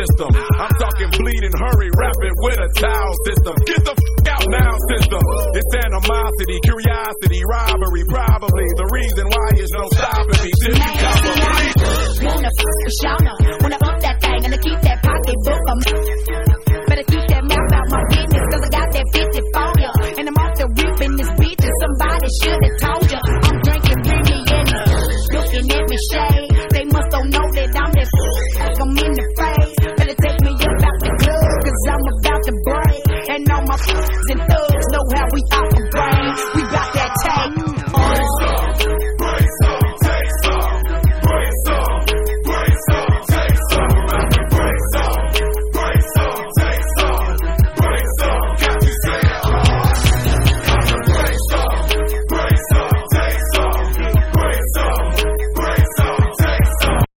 system. I'm talking bleeding, hurry, rapid with a towel system. Get the out now system. It's animosity, curiosity, robbery, probably the reason why there's no stopping me. This is Wanna y'all know